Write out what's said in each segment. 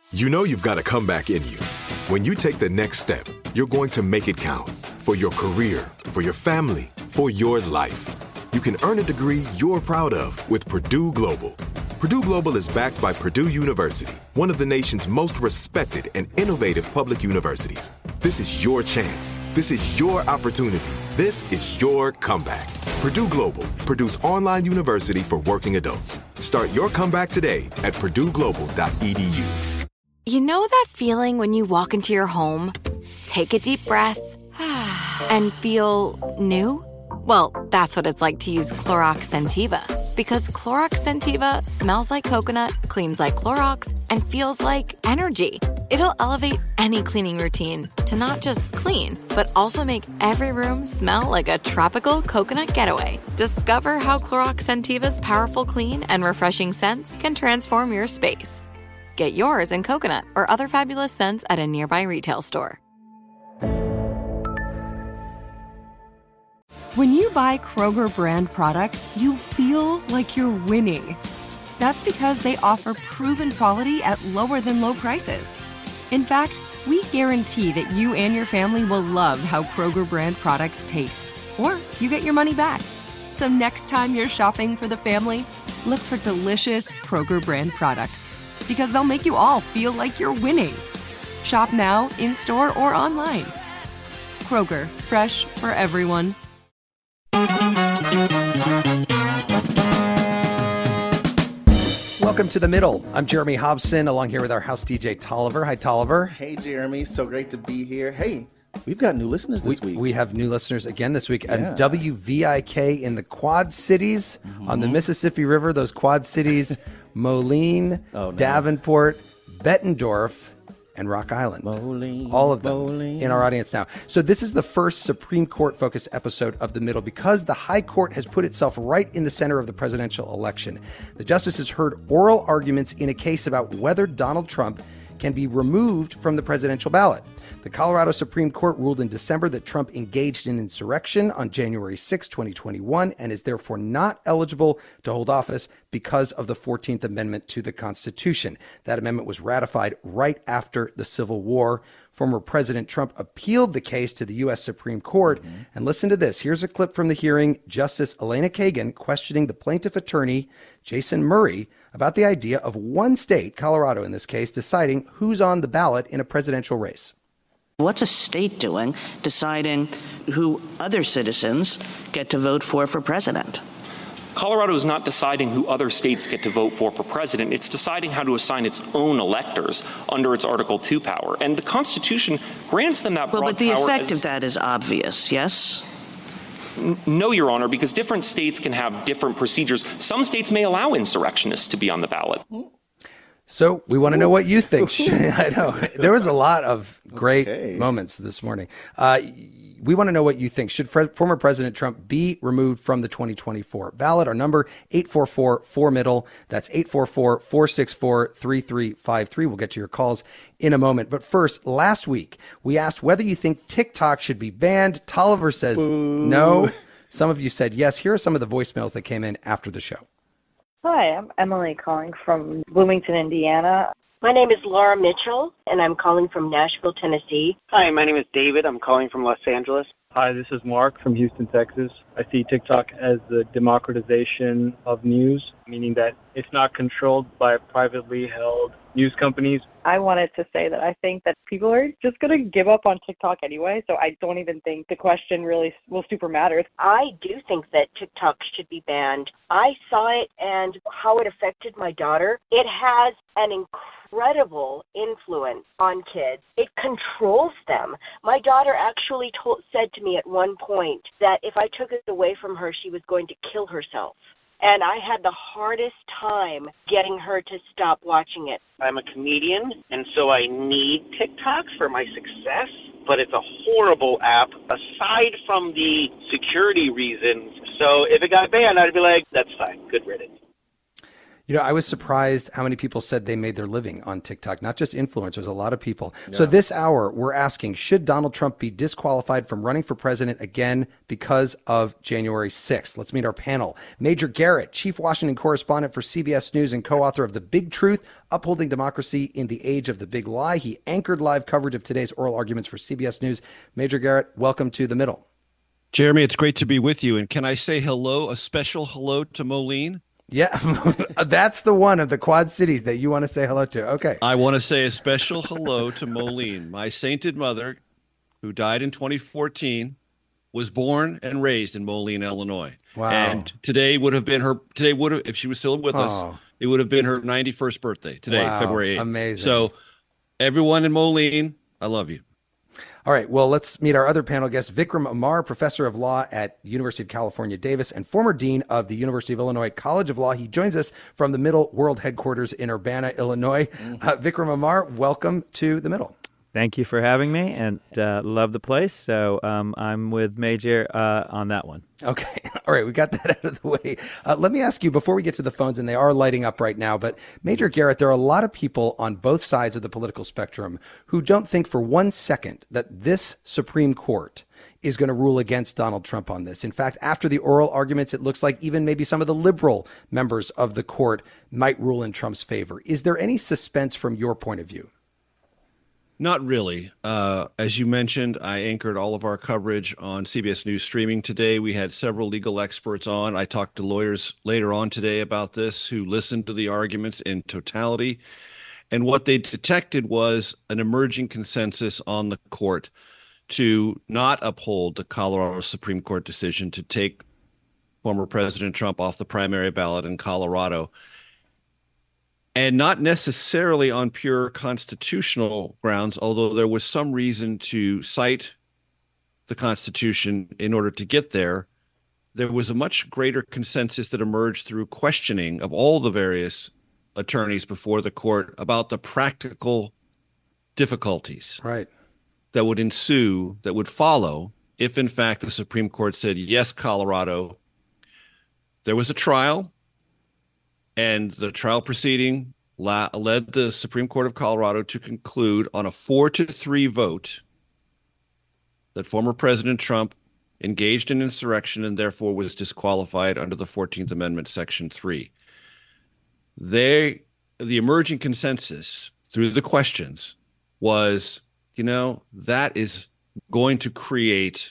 You know you've got a comeback in you. When you take the next step, you're going to make it count. For your career, for your family, for your life. You can earn a degree you're proud of with Purdue Global. Purdue Global is backed by Purdue University, one of the nation's most respected and innovative public universities. This is your chance. This is your opportunity. This is your comeback. Purdue Global, Purdue's online university for working adults. Start your comeback today at purdueglobal.edu. You know that feeling when you walk into your home, take a deep breath, and feel new? Well, that's what it's like to use Clorox Scentiva. Because Clorox Scentiva smells like coconut, cleans like Clorox, and feels like energy. It'll elevate any cleaning routine to not just clean, but also make every room smell like a tropical coconut getaway. Discover how Clorox Scentiva's powerful clean and refreshing scents can transform your space. Get yours in coconut or other fabulous scents at a nearby retail store. When you buy Kroger brand products, you feel like you're winning. That's because they offer proven quality at lower than low prices. In fact, we guarantee that you and your family will love how Kroger brand products taste, or you get your money back. So next time you're shopping for the family, look for delicious Kroger brand products, because they'll make you all feel like you're winning. Shop now, in-store, or online. Kroger, fresh for everyone. Welcome to The Middle. I'm Jeremy Hobson, along here with our house DJ, Tolliver. Hi, Tolliver. Hey, Jeremy. So great to be here. Hey, we've got new listeners this week. We have new listeners again this week at WVIK in the Quad Cities on the Mississippi River. Those Quad Cities, Moline, Davenport, Bettendorf, and Rock Island. All of them in our audience now. So this is the first Supreme Court-focused episode of The Middle because the High Court has put itself right in the center of the presidential election. The justices heard oral arguments in a case about whether Donald Trump can be removed from the presidential ballot. The Colorado Supreme Court ruled in December that Trump engaged in insurrection on January 6, 2021, and is therefore not eligible to hold office because of the 14th Amendment to the Constitution. That amendment was ratified right after the Civil War. Former President Trump appealed the case to the U.S. Supreme Court. And listen to this. Here's a clip from the hearing. Justice Elena Kagan questioning the plaintiff attorney, Jason Murray, about the idea of one state, Colorado in this case, deciding who's on the ballot in a presidential race. What's a state doing deciding who other citizens get to vote for president? Colorado is not deciding who other states get to vote for president. It's deciding how to assign its own electors under its Article 2 power. And the Constitution grants them that broad power. But the effect of that is obvious, yes? No, Your Honor, because different states can have different procedures. Some states may allow insurrectionists to be on the ballot. So we want to know what you think. I know there was a lot of great moments this morning. We want to know what you think. Should former President Trump be removed from the 2024 ballot? Our number, 844-4MIDDLE. That's 844-464-3353. We'll get to your calls in a moment. But first, last week, we asked whether you think TikTok should be banned. Tolliver says no. Some of you said yes. Here are some of the voicemails that came in after the show. Hi, I'm Emily calling from Bloomington, Indiana. My name is Laura Mitchell, and I'm calling from Nashville, Tennessee. Hi, my name is David. I'm calling from Los Angeles. Hi, this is Mark from Houston, Texas. I see TikTok as the democratization of news, meaning that it's not controlled by privately held news companies. I wanted to say that I think that people are just going to give up on TikTok anyway, so I don't even think the question really will super matter. I do think that TikTok should be banned. I saw it and how it affected my daughter. It has an incredible influence on kids. It controls them. My daughter actually said to me at one point that if I took it away from her, she was going to kill herself. And I had the hardest time getting her to stop watching it. I'm a comedian, and so I need TikTok for my success, but it's a horrible app aside from the security reasons. So if it got banned, I'd be like, that's fine. Good riddance. I was surprised how many people said they made their living on TikTok, not just influencers, a lot of people. Yeah. So this hour, we're asking, should Donald Trump be disqualified from running for president again because of January 6th? Let's meet our panel. Major Garrett, chief Washington correspondent for CBS News and co-author of The Big Truth, Upholding Democracy in the Age of the Big Lie. He anchored live coverage of today's oral arguments for CBS News. Major Garrett, welcome to The Middle. Jeremy, it's great to be with you. And can I say hello, a special hello to Moline? Yeah, that's the one of the Quad Cities that you want to say hello to. Okay. I want to say a special hello to Moline, my sainted mother, who died in 2014, was born and raised in Moline, Illinois. Wow. And today would have, if she was still with us, it would have been her 91st birthday today, February 8th. Amazing. So everyone in Moline, I love you. All right, well, let's meet our other panel guest, Vikram Amar, professor of law at the University of California, Davis, and former dean of the University of Illinois College of Law. He joins us from the Middle World Headquarters in Urbana, Illinois. Vikram Amar, welcome to The Middle. Thank you for having me, and love the place. So I'm with Major on that one. Okay. All right. We got that out of the way. Let me ask you, before we get to the phones, and they are lighting up right now, but Major Garrett, there are a lot of people on both sides of the political spectrum who don't think for 1 second that this Supreme Court is going to rule against Donald Trump on this. In fact, after the oral arguments, it looks like even maybe some of the liberal members of the court might rule in Trump's favor. Is there any suspense from your point of view? Not really. As you mentioned, I anchored all of our coverage on CBS News streaming today. We had several legal experts on. I talked to lawyers later on today about this who listened to the arguments in totality. And what they detected was an emerging consensus on the court to not uphold the Colorado Supreme Court decision to take former President Trump off the primary ballot in Colorado. And not necessarily on pure constitutional grounds, although there was some reason to cite the Constitution in order to get there. There was a much greater consensus that emerged through questioning of all the various attorneys before the court about the practical difficulties that would ensue, that would follow, if in fact the Supreme Court said, yes, Colorado. There was a trial. And the trial proceeding led the Supreme Court of Colorado to conclude on a 4-3 vote that former President Trump engaged in insurrection and therefore was disqualified under the 14th Amendment, Section 3. The emerging consensus through the questions was, that is going to create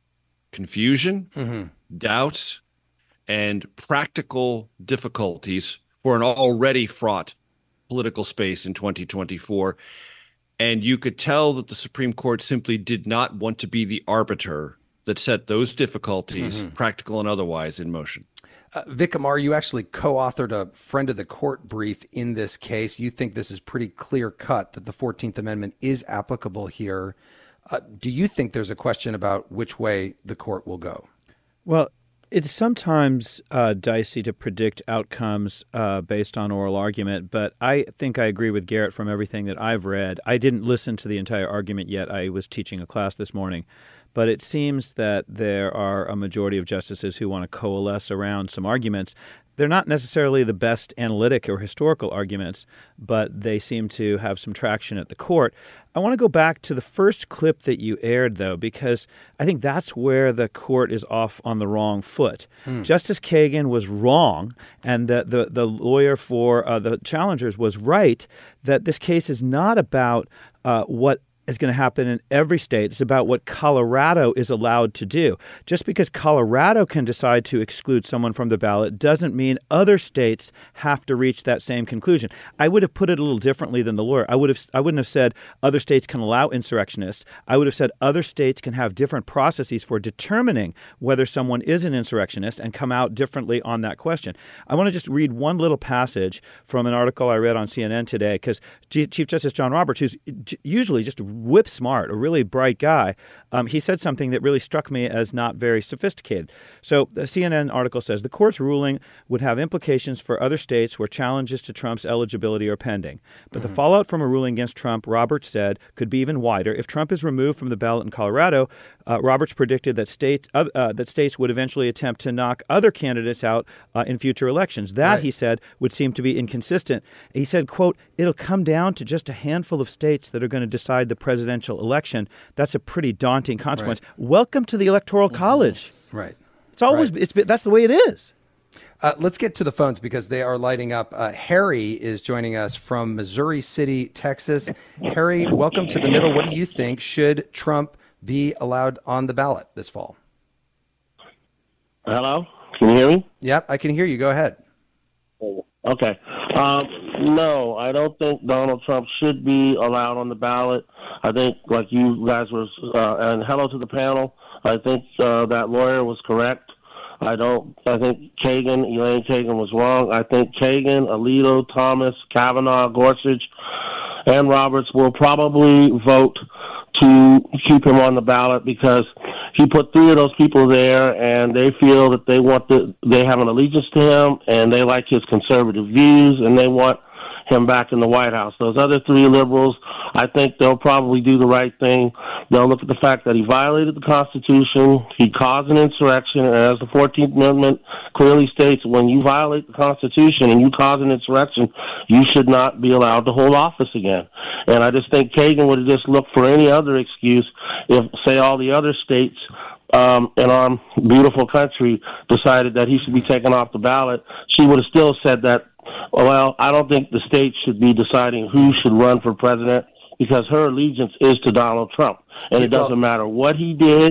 confusion, doubts, and practical difficulties for an already fraught political space in 2024. And you could tell that the Supreme Court simply did not want to be the arbiter that set those difficulties, practical and otherwise, in motion. Vic Amar, you actually co-authored a friend of the court brief in this case. You think this is pretty clear cut that the 14th Amendment is applicable here. Do you think there's a question about which way the court will go? Well, it's sometimes dicey to predict outcomes based on oral argument, but I think I agree with Garrett from everything that I've read. I didn't listen to the entire argument yet. I was teaching a class this morning. But it seems that there are a majority of justices who want to coalesce around some arguments. They're not necessarily the best analytic or historical arguments, but they seem to have some traction at the court. I want to go back to the first clip that you aired, though, because I think that's where the court is off on the wrong foot. Justice Kagan was wrong, and the lawyer for the challengers was right, that this case is not about what is going to happen in every state. It's about what Colorado is allowed to do. Just because Colorado can decide to exclude someone from the ballot doesn't mean other states have to reach that same conclusion. I would have put it a little differently than the lawyer. I wouldn't have said other states can allow insurrectionists. I would have said other states can have different processes for determining whether someone is an insurrectionist and come out differently on that question. I want to just read one little passage from an article I read on CNN today, because Chief Justice John Roberts, who's usually just whip smart, a really bright guy. He said something that really struck me as not very sophisticated. So the CNN article says the court's ruling would have implications for other states where challenges to Trump's eligibility are pending. But the fallout from a ruling against Trump, Roberts said, could be even wider. If Trump is removed from the ballot in Colorado, Roberts predicted that states would eventually attempt to knock other candidates out in future elections. That, he said, would seem to be inconsistent. He said, quote, it'll come down to just a handful of states that are going to decide the presidential election. That's a pretty daunting consequence. Right. Welcome to the Electoral College. Right. It's always that's the way it is. Let's get to the phones because they are lighting up. Harry is joining us from Missouri City, Texas. Harry, welcome to The Middle. What do you think? Should Trump be allowed on the ballot this fall? Hello? Can you hear me? Yep, I can hear you. Go ahead. Okay. No, I don't think Donald Trump should be allowed on the ballot. I think, like you guys were, and hello to the panel, I think that lawyer was correct. I think Elaine Kagan was wrong. I think Kagan, Alito, Thomas, Kavanaugh, Gorsuch, and Roberts will probably vote to keep him on the ballot because he put three of those people there, and they feel that they have an allegiance to him, and they like his conservative views, and they want him back in the White House. Those other three liberals, I think they'll probably do the right thing. They'll look at the fact that he violated the Constitution, he caused an insurrection, and as the 14th Amendment clearly states, when you violate the Constitution and you cause an insurrection, you should not be allowed to hold office again. And I just think Kagan would have just looked for any other excuse if, say, all the other states in our beautiful country decided that he should be taken off the ballot. She would have still said that, well, I don't think the states should be deciding who should run for president because her allegiance is to Donald Trump. And it doesn't matter what he did.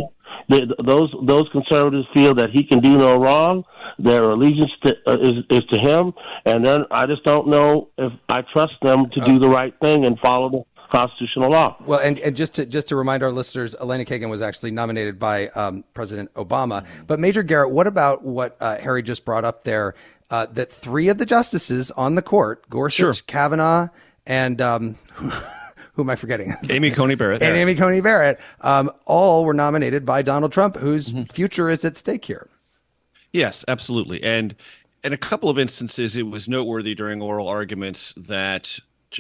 Those conservatives feel that he can do no wrong. Their allegiance is to him. And then I just don't know if I trust them to do the right thing and follow the constitutional law. Well, and just to remind our listeners, Elena Kagan was actually nominated by President Obama. But Major Garrett, what about what Harry just brought up there, that three of the justices on the court, Gorsuch, Kavanaugh, and who am I forgetting? Amy Coney Barrett. And Amy Coney Barrett, all were nominated by Donald Trump, whose future is at stake here. Yes, absolutely. And in a couple of instances, it was noteworthy during oral arguments that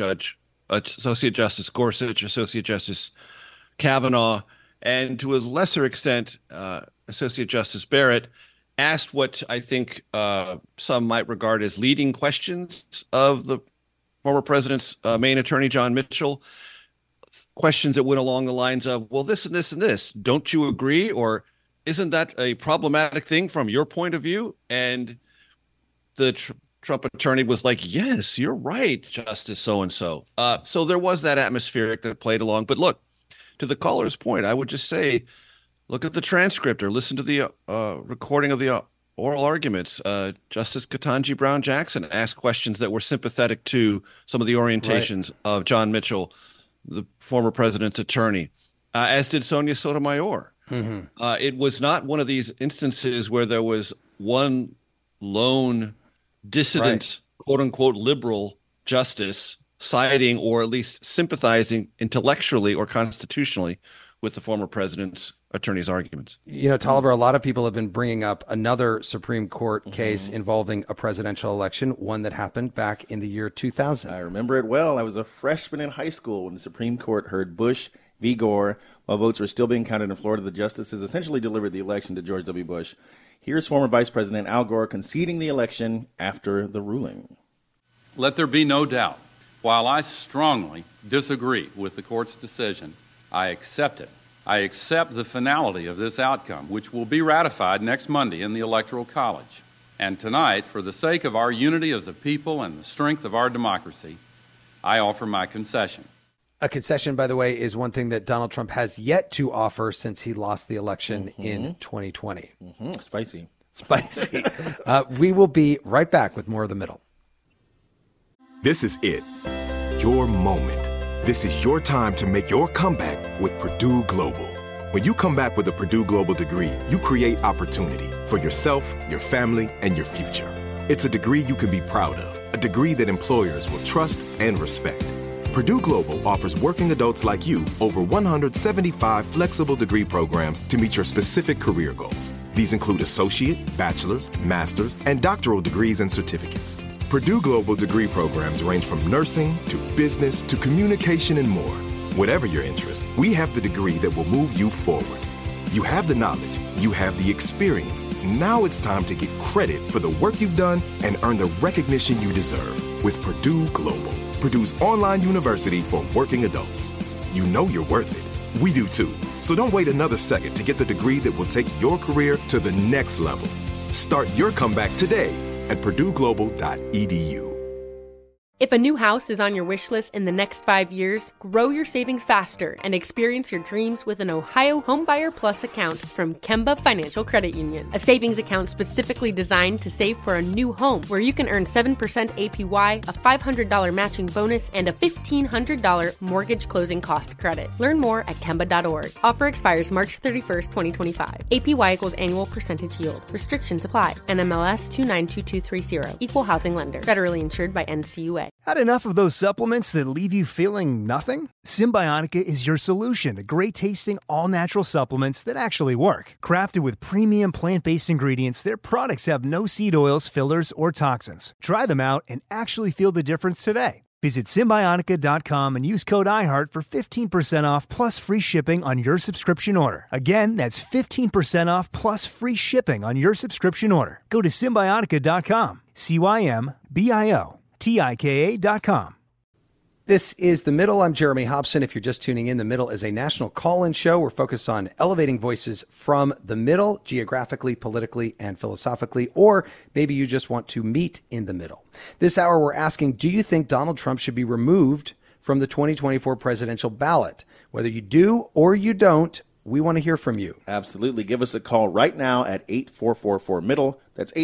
Associate Justice Gorsuch, Associate Justice Kavanaugh, and to a lesser extent, Associate Justice Barrett asked what I think some might regard as leading questions of the former president's main attorney, John Mitchell, questions that went along the lines of, well, this and this and this, don't you agree? Or isn't that a problematic thing from your point of view? And the Trump attorney was like, yes, you're right, Justice so-and-so. So there was that atmospheric that played along. But look, to the caller's point, I would just say, look at the transcript or listen to the recording of the oral arguments. Justice Ketanji Brown Jackson asked questions that were sympathetic to some of the orientations of John Mitchell, the former president's attorney, as did Sonia Sotomayor. It was not one of these instances where there was one lone dissident, quote unquote, liberal justice siding or at least sympathizing intellectually or constitutionally with the former president's attorney's arguments. You know, Tolliver, a lot of people have been bringing up another Supreme Court case involving a presidential election, one that happened back in the year 2000. I remember it well. I was a freshman in high school when the Supreme Court heard Bush v. Gore. While votes were still being counted in Florida, the justices essentially delivered the election to George W. Bush. Here's former Vice President Al Gore conceding the election after the ruling. Let there be no doubt. While I strongly disagree with the court's decision, I accept it. I accept the finality of this outcome, which will be ratified next Monday in the Electoral College. And tonight, for the sake of our unity as a people and the strength of our democracy, I offer my concession. A concession, by the way, is one thing that Donald Trump has yet to offer since he lost the election in 2020. Spicy. We will be right back with more of The Middle. This is it. Your moment. This is your time to make your comeback with Purdue Global. When you come back with a Purdue Global degree, you create opportunity for yourself, your family, and your future. It's a degree you can be proud of, a degree that employers will trust and respect. Purdue Global offers working adults like you over 175 flexible degree programs to meet your specific career goals. These include associate, bachelor's, master's, and doctoral degrees and certificates. Purdue Global degree programs range from nursing to business to communication and more. Whatever your interest, we have the degree that will move you forward. You have the knowledge, you have the experience. Now it's time to get credit for the work you've done and earn the recognition you deserve with Purdue Global, Purdue's online university for working adults. You know you're worth it. We do too. So don't wait another second to get the degree that will take your career to the next level. Start your comeback today at purdueglobal.edu. If a new house is on your wish list in the next 5 years, grow your savings faster and experience your dreams with an Ohio Homebuyer Plus account from Kemba Financial Credit Union. A savings account specifically designed to save for a new home, where you can earn 7% APY, a $500 matching bonus, and a $1,500 mortgage closing cost credit. Learn more at Kemba.org. Offer expires March 31st, 2025. APY equals annual percentage yield. Restrictions apply. NMLS 292230. Equal housing lender. Federally insured by NCUA. Had enough of those supplements that leave you feeling nothing? Symbiotica is your solution to great-tasting, all-natural supplements that actually work. Crafted with premium plant-based ingredients, their products have no seed oils, fillers, or toxins. Try them out and actually feel the difference today. Visit Symbiotica.com and use code IHEART for 15% off plus free shipping on your subscription order. Again, that's 15% off plus free shipping on your subscription order. Go to Symbiotica.com, CYMBIOTIKA.com. This is The Middle. I'm Jeremy Hobson. If you're just tuning in, The Middle is a national call-in show. We're focused on elevating voices from the middle, geographically, politically, and philosophically, or maybe you just want to meet in the middle. This hour, we're asking, do you think Donald Trump should be removed from the 2024 presidential ballot? Whether you do or you don't, we want to hear from you. Absolutely. Give us a call right now at 8444-MIDDLE. That's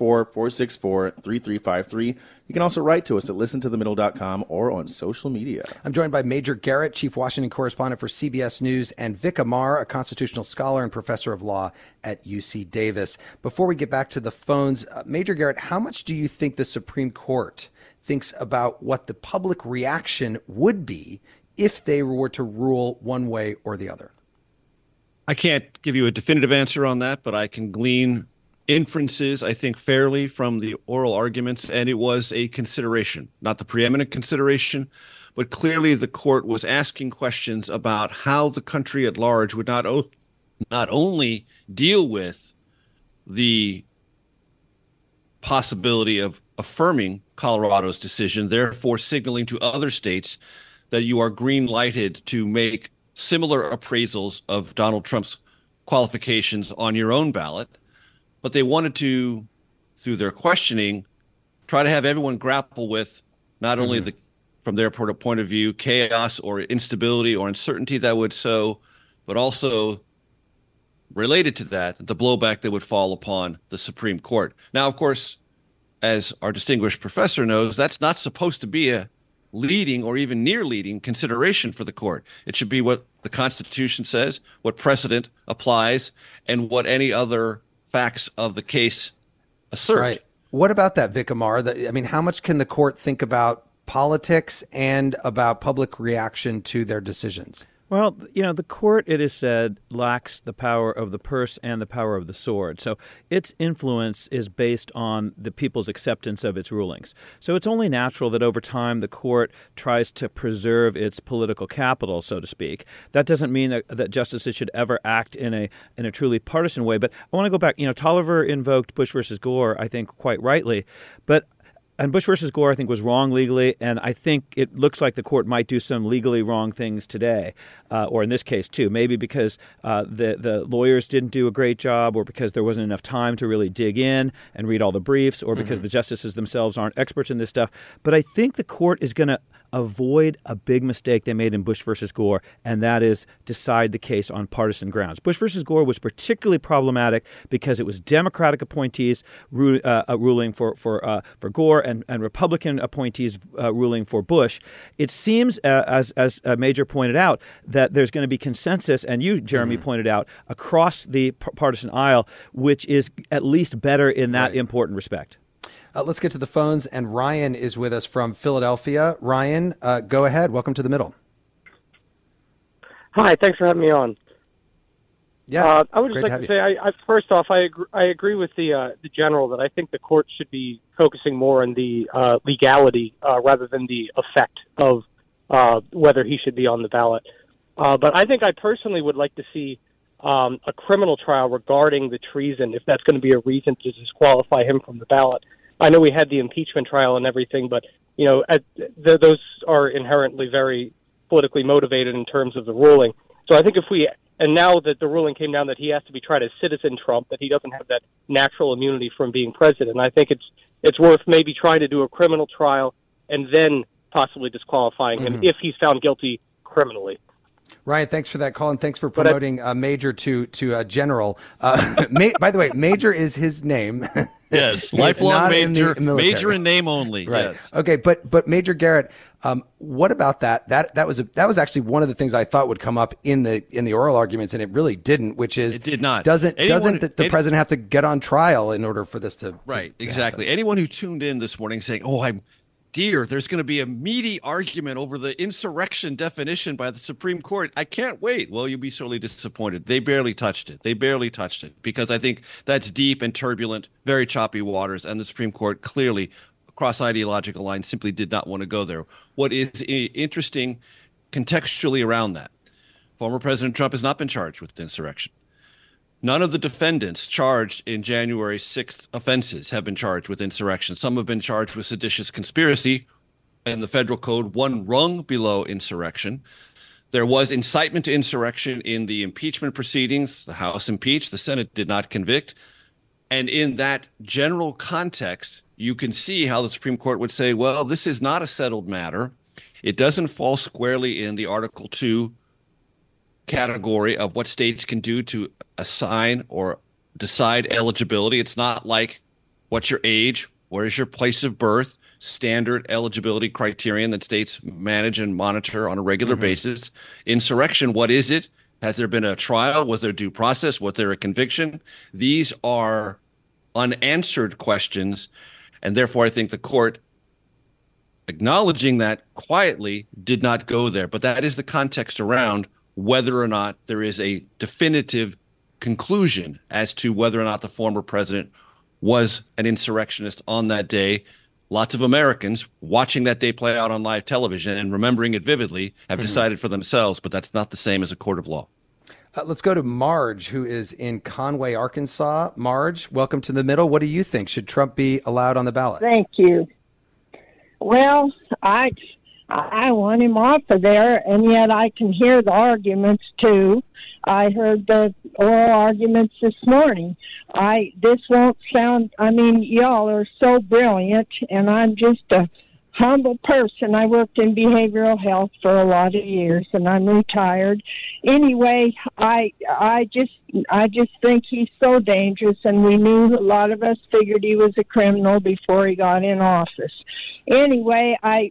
844-464-3353. You can also write to us at listentothemiddle.com or on social media. I'm joined by Major Garrett, Chief Washington Correspondent for CBS News, and Vic Amar, a constitutional scholar and professor of law at UC Davis. Before we get back to the phones, Major Garrett, how much do you think the Supreme Court thinks about what the public reaction would be if they were to rule one way or the other? I can't give you a definitive answer on that, but I can glean inferences, I think, fairly from the oral arguments, and it was a consideration, not the preeminent consideration, but clearly the court was asking questions about how the country at large would not only deal with the possibility of affirming Colorado's decision, therefore signaling to other states that you are green-lighted to make similar appraisals of Donald Trump's qualifications on your own ballot, but they wanted to, through their questioning, try to have everyone grapple with not only the, from their point of view, chaos or instability or uncertainty that would sow, but also related to that, the blowback that would fall upon the Supreme Court. Now, of course, as our distinguished professor knows, that's not supposed to be a leading or even near leading consideration for the court. It should be what the Constitution says, what precedent applies, and what any other facts of the case assert. Right. What about that, Vic Amar? I mean, how much can the court think about politics and about public reaction to their decisions? Well, you know, the court, it is said, lacks the power of the purse and the power of the sword. So its influence is based on the people's acceptance of its rulings. So it's only natural that over time the court tries to preserve its political capital, so to speak. That doesn't mean that justices should ever act in a truly partisan way. But I want to go back. You know, Tolliver invoked Bush versus Gore, I think, quite rightly. And Bush versus Gore, I think, was wrong legally, and I think it looks like the court might do some legally wrong things today, or in this case, too. Maybe because the lawyers didn't do a great job, or because there wasn't enough time to really dig in and read all the briefs, or because the justices themselves aren't experts in this stuff. But I think the court is going to avoid a big mistake they made in Bush versus Gore, and that is decide the case on partisan grounds. Bush versus Gore was particularly problematic because it was Democratic appointees ruling for Gore and Republican appointees ruling for Bush. It seems, as a Major pointed out, that there's going to be consensus, and you, Jeremy, pointed out, across the partisan aisle, which is at least better in that important respect. Let's get to the phones, and Ryan is with us from Philadelphia. Ryan, go ahead. Welcome to the middle. Hi, thanks for having me on. Yeah, I would just like to say, first off, I agree with the general that I think the court should be focusing more on the legality rather than the effect of whether he should be on the ballot. But I think I personally would like to see a criminal trial regarding the treason, if that's going to be a reason to disqualify him from the ballot. I know we had the impeachment trial and everything, but those are inherently very politically motivated in terms of the ruling. So I think and now that the ruling came down that he has to be tried as citizen Trump, that he doesn't have that natural immunity from being president, I think it's worth maybe trying to do a criminal trial and then possibly disqualifying him if he's found guilty criminally. Ryan, thanks for that call, and thanks for promoting Major to General. By the way, Major is his name. Yes, lifelong Major, Major in name only. Right. Yes. Okay, but Major Garrett, what about that? That was actually one of the things I thought would come up in the oral arguments, and it really didn't. Which is, it did not. Doesn't the president have to get on trial in order for this to exactly? Happen? Anyone who tuned in this morning saying, "Oh, there's going to be a meaty argument over the insurrection definition by the Supreme Court. I can't wait." Well, you'll be sorely disappointed. They barely touched it. Because I think that's deep and turbulent, very choppy waters. And the Supreme Court clearly, across ideological lines, simply did not want to go there. What is interesting contextually around that, former President Trump has not been charged with insurrection. None of the defendants charged in January 6th offenses have been charged with insurrection. Some have been charged with seditious conspiracy and the federal code, one rung below insurrection. There was incitement to insurrection in the impeachment proceedings. The House impeached, the Senate did not convict. And in that general context, you can see how the Supreme Court would say, well, this is not a settled matter. It doesn't fall squarely in the Article 2 category of what states can do to assign or decide eligibility. It's not like what's your age, where is your place of birth, standard eligibility criterion that states manage and monitor on a regular basis. Insurrection, what is it? Has there been a trial? Was there due process? Was there a conviction? These are unanswered questions, and therefore I think the court, acknowledging that quietly, did not go there. But that is the context around whether or not there is a definitive conclusion as to whether or not the former president was an insurrectionist on that day. Lots of Americans watching that day play out on live television and remembering it vividly have decided for themselves, but that's not the same as a court of law. Let's go to Marge, who is in Conway, Arkansas. Marge, welcome to the middle. What do you think? Should Trump be allowed on the ballot? Thank you. Well, I want him off of there, and yet I can hear the arguments too. I heard the oral arguments this morning. This won't sound, y'all are so brilliant, and I'm just a humble person. I worked in behavioral health for a lot of years, and I'm retired. Anyway, I just think he's so dangerous, and we knew, a lot of us figured he was a criminal before he got in office. Anyway, I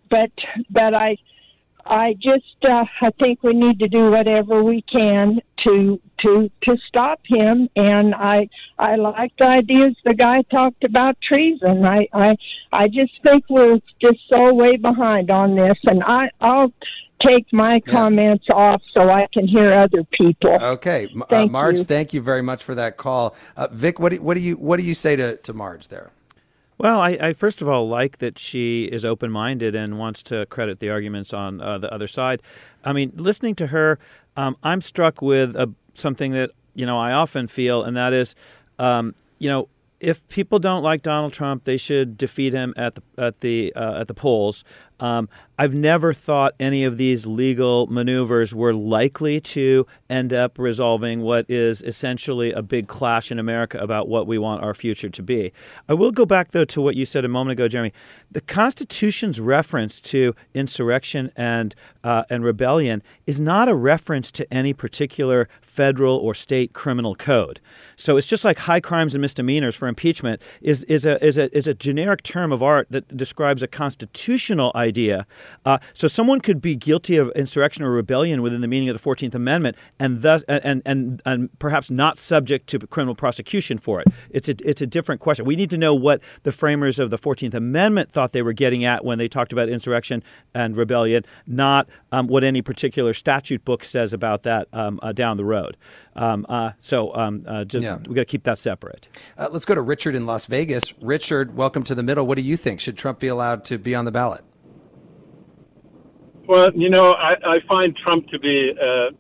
think we need to do whatever we can to stop him. And I like the ideas the guy talked about treason. I just think we're just so way behind on this, and I'll take my comments off so I can hear other people. Okay, Marge, thank you very much for that call. Vic, what do you say to Marge there? Well, I first of all like that she is open-minded and wants to credit the arguments on the other side. I mean, listening to her, I'm struck with something that I often feel, and that is, if people don't like Donald Trump, they should defeat him at the polls. I've never thought any of these legal maneuvers were likely to end up resolving what is essentially a big clash in America about what we want our future to be. I will go back, though, to what you said a moment ago, Jeremy. The Constitution's reference to insurrection and rebellion is not a reference to any particular federal or state criminal code. So it's just like high crimes and misdemeanors for impeachment is a generic term of art that describes a constitutional idea. So someone could be guilty of insurrection or rebellion within the meaning of the 14th Amendment, and thus and perhaps not subject to criminal prosecution for it. It's a different question. We need to know what the framers of the 14th Amendment thought they were getting at when they talked about insurrection and rebellion, not what any particular statute book says about that down the road. We got to keep that separate. Let's go to Richard in Las Vegas. Richard, welcome to The Middle. What do you think? Should Trump be allowed to be on the ballot? Well, I find Trump to be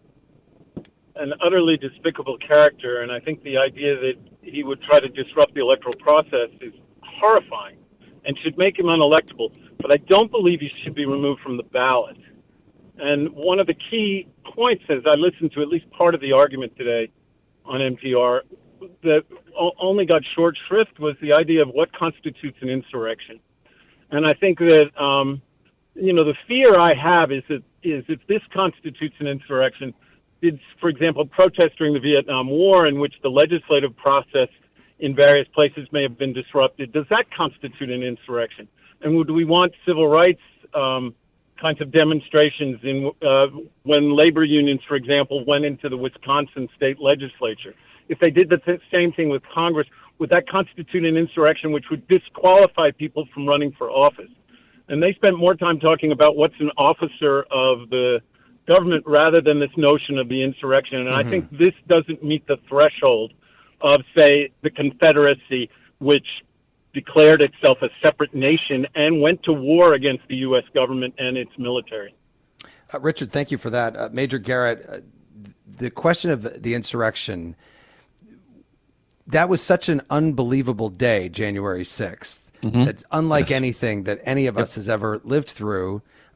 an utterly despicable character, and I think the idea that he would try to disrupt the electoral process is horrifying and should make him unelectable. But I don't believe he should be removed from the ballot. And one of the key points, as I listened to at least part of the argument today on NPR, that only got short shrift was the idea of what constitutes an insurrection. And I think that, the fear I have is if this constitutes an insurrection, did, for example, protest during the Vietnam War in which the legislative process in various places may have been disrupted, does that constitute an insurrection? And would we want civil rights kinds of demonstrations when labor unions, for example, went into the Wisconsin state legislature? If they did the same thing with Congress, would that constitute an insurrection which would disqualify people from running for office? And they spent more time talking about what's an officer of the government rather than this notion of the insurrection. And I think this doesn't meet the threshold of, say, the Confederacy, which declared itself a separate nation and went to war against the U.S. government and its military. Richard, thank you for that. Major Garrett, the question of the insurrection, that was such an unbelievable day, January 6th. It's unlike anything that any of us has ever lived through.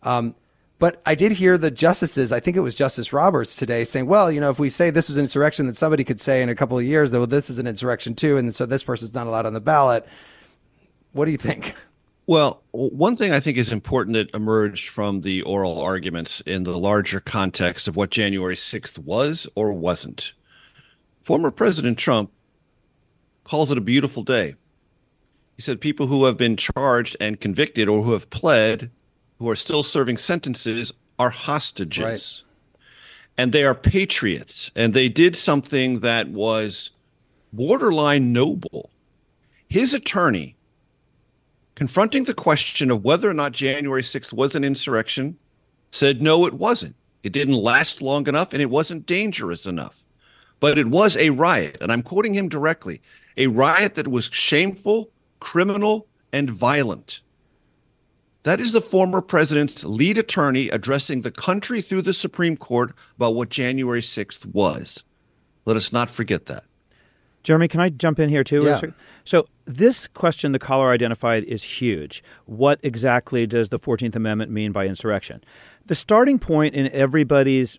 But I did hear the justices, I think it was Justice Roberts today, saying, well, if we say this was an insurrection, then somebody could say in a couple of years, well, this is an insurrection too, and so this person's not allowed on the ballot. What do you think? Well, one thing I think is important that emerged from the oral arguments in the larger context of what January 6th was or wasn't. Former President Trump calls it a beautiful day. He said people who have been charged and convicted or who have pled, who are still serving sentences, are hostages. Right. And they are patriots. And they did something that was borderline noble. His attorney, confronting the question of whether or not January 6th was an insurrection, said no, it wasn't. It didn't last long enough, and it wasn't dangerous enough. But it was a riot, and I'm quoting him directly, a riot that was shameful, criminal, and violent. That is the former president's lead attorney addressing the country through the Supreme Court about what January 6th was. Let us not forget that. Jeremy, can I jump in here too? Yeah. So this question the caller identified is huge. What exactly does the 14th Amendment mean by insurrection? The starting point in everybody's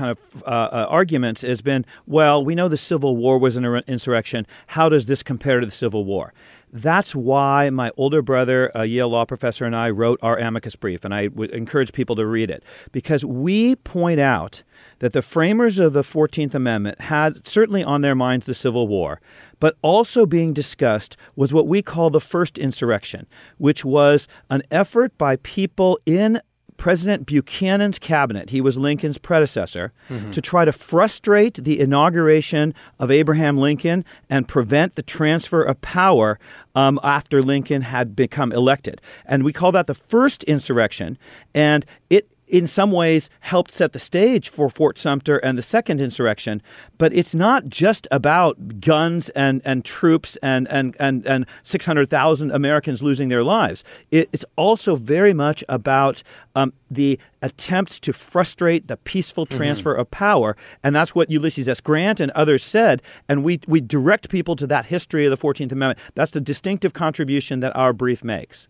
arguments has been, well, we know the Civil War was an insurrection. How does this compare to the Civil War? That's why my older brother, a Yale law professor, and I wrote our amicus brief, and I would encourage people to read it, because we point out that the framers of the 14th Amendment had certainly on their minds the Civil War, but also being discussed was what we call the first insurrection, which was an effort by people in President Buchanan's cabinet, he was Lincoln's predecessor, to try to frustrate the inauguration of Abraham Lincoln and prevent the transfer of power after Lincoln had become elected. And we call that the first insurrection. And it, in some ways, helped set the stage for Fort Sumter and the second insurrection. But it's not just about guns and troops and 600,000 Americans losing their lives. It's also very much about the attempts to frustrate the peaceful transfer of power. And that's what Ulysses S. Grant and others said. And we direct people to that history of the 14th Amendment. That's the distinctive contribution that our brief makes.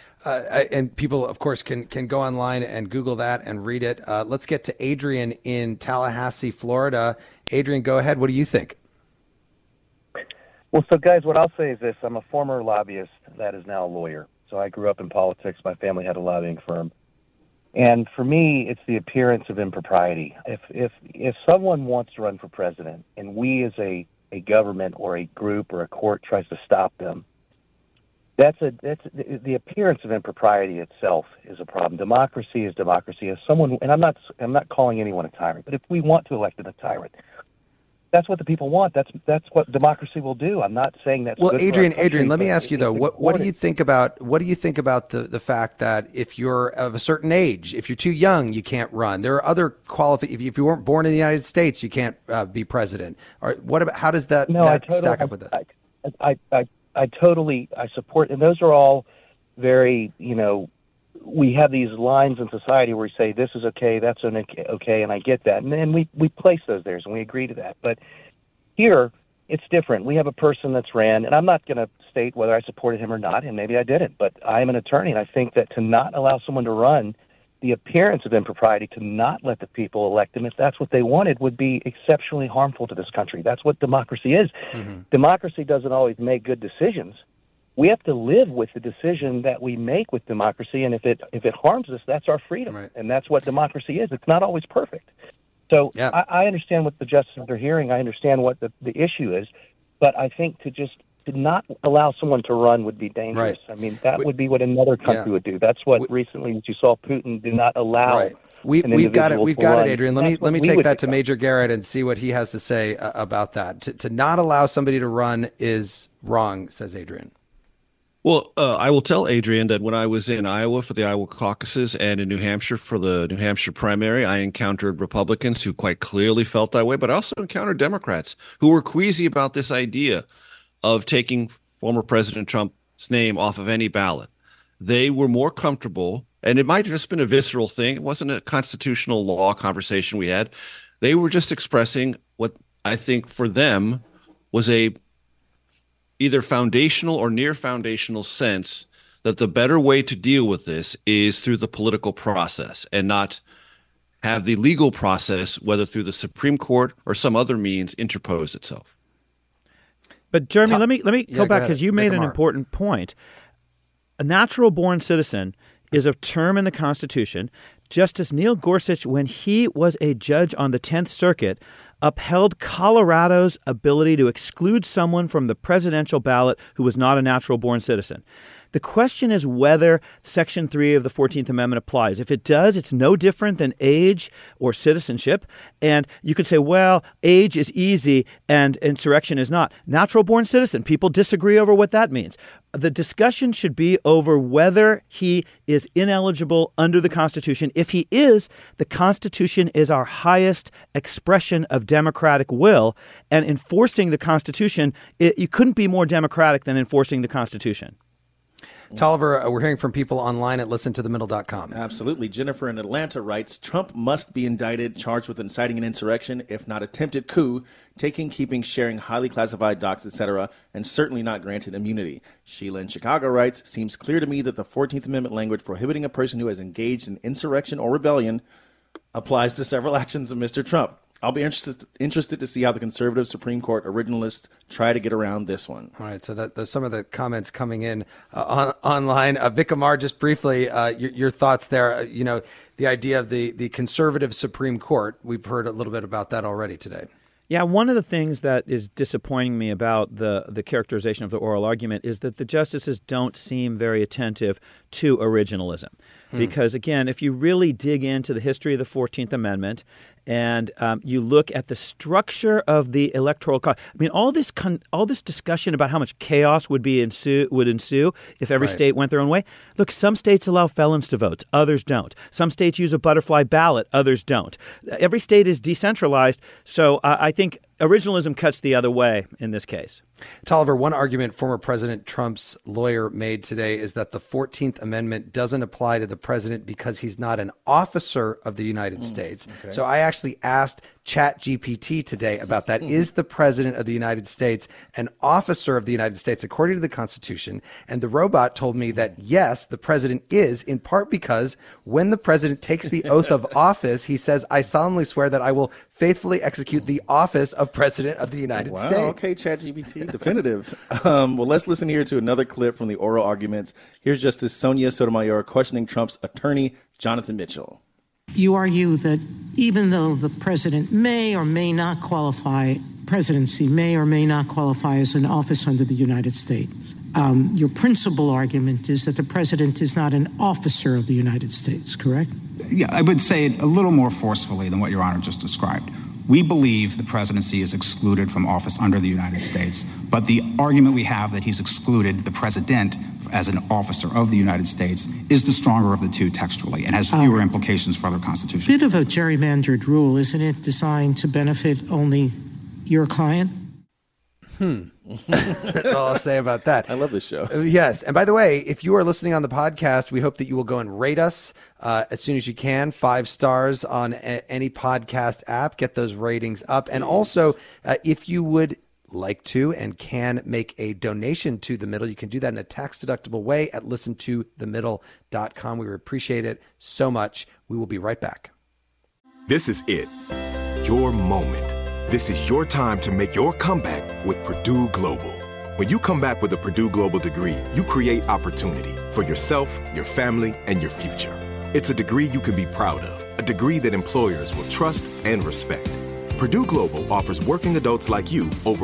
And people, of course, can go online and Google that and read it. Let's get to Adrian in Tallahassee, Florida. Adrian, go ahead. What do you think? Well, so guys, what I'll say is this. I'm a former lobbyist that is now a lawyer. So I grew up in politics. My family had a lobbying firm. And for me, it's the appearance of impropriety. If someone wants to run for president and we as a government or a group or a court tries to stop them, That's the appearance of impropriety itself is a problem. Democracy is democracy. As someone, and I'm not calling anyone a tyrant, but if we want to elect a tyrant, that's what the people want. That's what democracy will do. I'm not saying that's well, good Adrian. for our country, Let me ask you though. What do you think about the fact that if you're of a certain age, if you're too young, you can't run? There are other if you weren't born in the United States, you can't be president. Or what about how does that stack up with that? I totally support, and those are all very, we have these lines in society where we say this is okay, that's okay, and I get that, and then we place those there, and we agree to that. But here, it's different. We have a person that's ran, and I'm not going to state whether I supported him or not, and maybe I didn't, but I'm an attorney, and I think that to not allow someone to run, the appearance of impropriety, to not let the people elect him, if that's what they wanted, would be exceptionally harmful to this country. That's what democracy is. Mm-hmm. Democracy doesn't always make good decisions. We have to live with the decision that we make with democracy, and if it harms us, that's our freedom, right. And that's what democracy is. It's not always perfect. So yeah. I understand what the justices are hearing. I understand what the issue is, but I think to not allow someone to run would be dangerous. Right. I mean, that would be what another country would do. That's what recently you saw Putin did not allow. Right. We've got it. We've got it, Adrian. Let me take that to Major Garrett and see what he has to say about that. To not allow somebody to run is wrong, says Adrian. Well, I will tell Adrian that when I was in Iowa for the Iowa caucuses and in New Hampshire for the New Hampshire primary, I encountered Republicans who quite clearly felt that way, but I also encountered Democrats who were queasy about this idea of taking former President Trump's name off of any ballot. They were more comfortable, and it might have just been a visceral thing. It wasn't a constitutional law conversation we had. They were just expressing what I think for them was a either foundational or near foundational sense that the better way to deal with this is through the political process and not have the legal process, whether through the Supreme Court or some other means, interpose itself. But Jeremy, let me go back because you made an important point. A natural-born citizen is a term in the Constitution. Justice Neil Gorsuch, when he was a judge on the 10th Circuit, upheld Colorado's ability to exclude someone from the presidential ballot who was not a natural-born citizen. The question is whether Section 3 of the 14th Amendment applies. If it does, it's no different than age or citizenship. And you could say, well, age is easy and insurrection is not. Natural-born citizen, people disagree over what that means. The discussion should be over whether he is ineligible under the Constitution. If he is, the Constitution is our highest expression of democratic will. And enforcing the Constitution, you couldn't be more democratic than enforcing the Constitution. Tolliver, we're hearing from people online at listentothemiddle.com. Absolutely. Jennifer in Atlanta writes, Trump must be indicted, charged with inciting an insurrection, if not attempted coup, taking, keeping, sharing highly classified docs, etc., and certainly not granted immunity. Sheila in Chicago writes, seems clear to me that the 14th Amendment language prohibiting a person who has engaged in insurrection or rebellion applies to several actions of Mr. Trump. I'll be interested to see how the conservative Supreme Court originalists try to get around this one. All right, so that's some of the comments coming in online. Vic Amar, just briefly, your thoughts there. The idea of the conservative Supreme Court. We've heard a little bit about that already today. Yeah, one of the things that is disappointing me about the characterization of the oral argument is that the justices don't seem very attentive to originalism. Because, again, if you really dig into the history of the 14th Amendment and you look at the structure of the electoral college, I mean, all this discussion about how much chaos would ensue if every state went their own way. Look, some states allow felons to vote, others don't. Some states use a butterfly ballot, others don't. Every state is decentralized, so I think originalism cuts the other way in this case. Tolliver, one argument former President Trump's lawyer made today is that the 14th Amendment doesn't apply to the president because he's not an officer of the United States. Okay. So I actually asked ChatGPT today about that. Is the president of the United States an officer of the United States according to the Constitution? And the robot told me that yes, the president is, in part because when the president takes the oath of office, he says, I solemnly swear that I will faithfully execute the office of President of the United States. Okay, ChatGPT, definitive. Well, let's listen here to another clip from the oral arguments. Here's Justice Sonia Sotomayor questioning Trump's attorney, Jonathan Mitchell. You argue that even though the president may or may not qualify, presidency may or may not qualify as an office under the United States, your principal argument is that the president is not an officer of the United States, correct? Yeah, I would say it a little more forcefully than what Your Honor just described. We believe the presidency is excluded from office under the United States, but the argument we have that he's excluded the president as an officer of the United States is the stronger of the two textually and has fewer implications for other constitutions. Bit of a gerrymandered rule, isn't it, designed to benefit only your client? That's all I'll say about that. I love this show. Yes. And by the way, if you are listening on the podcast, we hope that you will go and rate us as soon as you can. 5 stars on any podcast app. Get those ratings up. And also, if you would like to and can make a donation to The Middle, you can do that in a tax-deductible way at listentothemiddle.com. We would appreciate it so much. We will be right back. This is it. Your moment. This is your time to make your comeback with Purdue Global. When you come back with a Purdue Global degree, you create opportunity for yourself, your family, and your future. It's a degree you can be proud of, a degree that employers will trust and respect. Purdue Global offers working adults like you over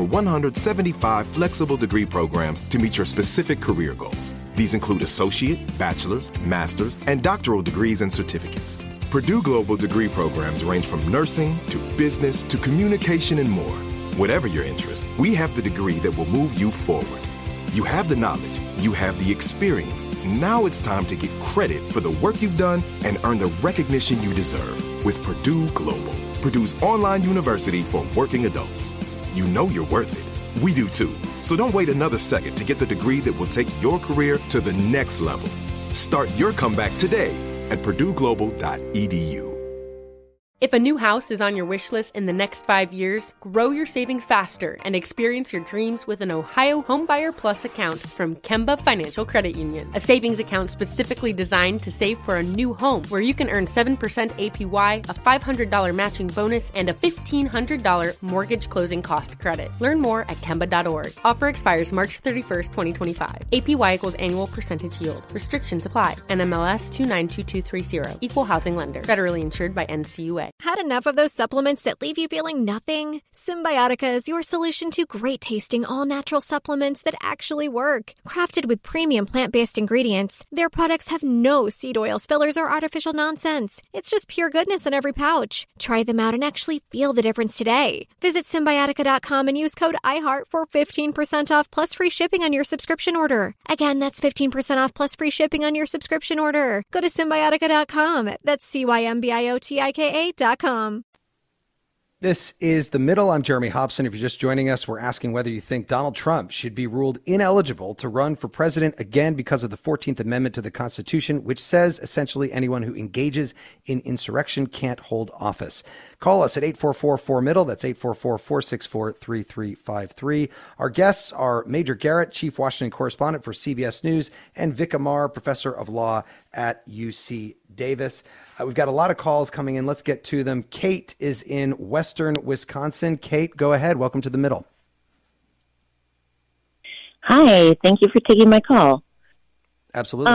175 flexible degree programs to meet your specific career goals. These include associate, bachelor's, master's, and doctoral degrees and certificates. Purdue Global degree programs range from nursing to business to communication and more. Whatever your interest, we have the degree that will move you forward. You have the knowledge, you have the experience. Now it's time to get credit for the work you've done and earn the recognition you deserve with Purdue Global, Purdue's online university for working adults. You know you're worth it. We do too. So don't wait another second to get the degree that will take your career to the next level. Start your comeback today at purdueglobal.edu. If a new house is on your wish list in the next 5 years, grow your savings faster and experience your dreams with an Ohio Homebuyer Plus account from Kemba Financial Credit Union. A savings account specifically designed to save for a new home where you can earn 7% APY, a $500 matching bonus, and a $1,500 mortgage closing cost credit. Learn more at Kemba.org. Offer expires March 31st, 2025. APY equals annual percentage yield. Restrictions apply. NMLS 292230. Equal housing lender. Federally insured by NCUA. Had enough of those supplements that leave you feeling nothing? Symbiotica is your solution to great-tasting, all-natural supplements that actually work. Crafted with premium plant-based ingredients, their products have no seed oils, fillers, or artificial nonsense. It's just pure goodness in every pouch. Try them out and actually feel the difference today. Visit Symbiotica.com and use code IHEART for 15% off plus free shipping on your subscription order. Again, that's 15% off plus free shipping on your subscription order. Go to Symbiotica.com. That's CYMBIOTIKA.com. This is The Middle. I'm Jeremy Hobson. If you're just joining us, we're asking whether you think Donald Trump should be ruled ineligible to run for president again because of the 14th Amendment to the Constitution, which says essentially anyone who engages in insurrection can't hold office. Call us at 844-4-MIDDLE. That's 844-464-3353. Our guests are Major Garrett, Chief Washington Correspondent for CBS News, and Vic Amar, Professor of Law at UC Davis. We've got a lot of calls coming in. Let's get to them. Kate is in Western Wisconsin. Kate, go ahead. Welcome to The Middle. Hi. Thank you for taking my call. Absolutely.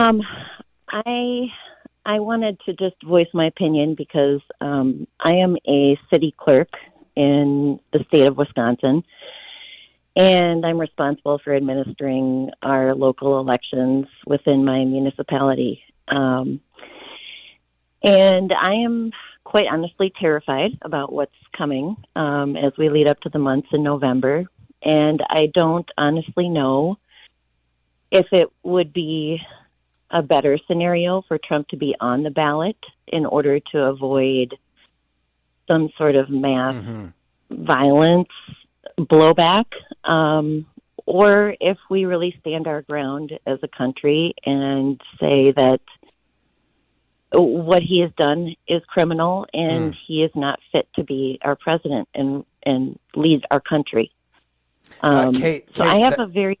I wanted to just voice my opinion because I am a city clerk in the state of Wisconsin, and I'm responsible for administering our local elections within my municipality. And I am quite honestly terrified about what's coming as we lead up to the months in November. And I don't honestly know if it would be a better scenario for Trump to be on the ballot in order to avoid some sort of mass violence blowback, or if we really stand our ground as a country and say that what he has done is criminal and he is not fit to be our president and lead our country. Kate, I have a very